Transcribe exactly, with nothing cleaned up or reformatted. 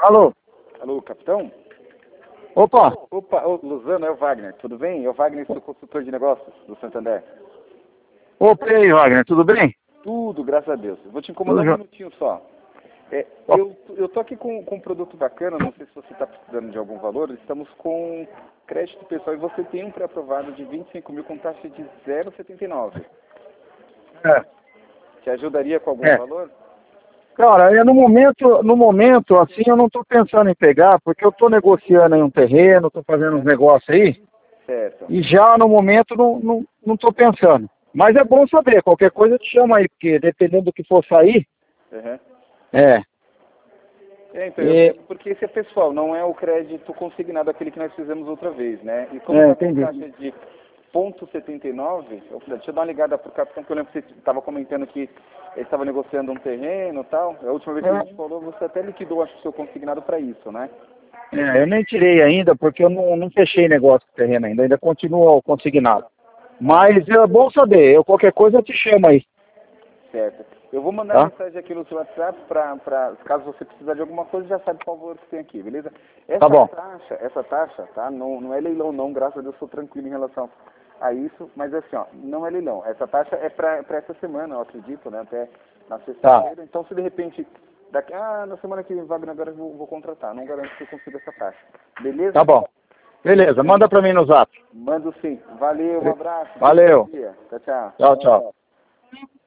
Alô? Alô, capitão? Opa! Opa, ô, Luzano, é o Wagner, tudo bem? É o Wagner, sou consultor de negócios do Santander. Opa, e aí, Wagner, tudo bem? Tudo, graças a Deus. Vou te incomodar Tudo um jo- minutinho só. É, Ó. eu, eu tô aqui com, com um produto bacana, não sei se você está precisando de algum valor, estamos com crédito pessoal e você tem um pré-aprovado de vinte e cinco mil com taxa de zero vírgula setenta e nove. É, Te ajudaria com algum é. valor? Cara, eu, no momento, no momento, assim, eu não tô pensando em pegar, porque eu tô negociando aí um terreno, tô fazendo uns negócios aí, Certo. e já no momento não, não, não tô pensando. Mas é bom saber, qualquer coisa eu te chamo aí, porque dependendo do que for sair, Uhum. é. É, então, eu- é E, porque esse é pessoal, não é o crédito consignado, aquele que nós fizemos outra vez, né? E como é, está com entendi. taxa de ponto setenta e nove, eu falei, deixa eu dar uma ligada pro capitão, que eu lembro que você estava comentando que ele estava negociando um terreno e tal. A última vez que a gente falou, você até liquidou, acho que o seu consignado para isso, né? É, eu nem tirei ainda, porque eu não, não fechei negócio com o terreno ainda, ainda continua consignado. Mas é bom saber, eu, qualquer coisa eu te chamo aí, Certo. Eu vou mandar tá? mensagem aqui no seu WhatsApp para, caso você precisar de alguma coisa, já sabe qual valor que tem aqui, beleza? Tá Essa bom. taxa, essa taxa, tá? Não, não é leilão não, graças a Deus, sou tranquilo em relação a isso, mas assim, ó, não é leilão. Essa taxa é para essa semana, eu acredito, né? Até na Tá, sexta-feira. Então, se de repente, daqui, ah, na semana que vem, Wagner, agora eu vou, vou contratar. Não garanto que eu consiga essa taxa. tá Beleza? bom. Beleza, manda pra mim no zap. Mando sim. Valeu, um abraço. Bom Valeu. dia. Tchau, tchau. Tchau, tchau.